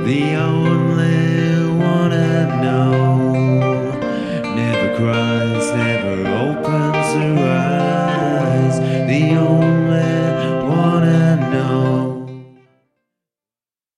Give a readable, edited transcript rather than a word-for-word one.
the only one I know. Never cries, never opens.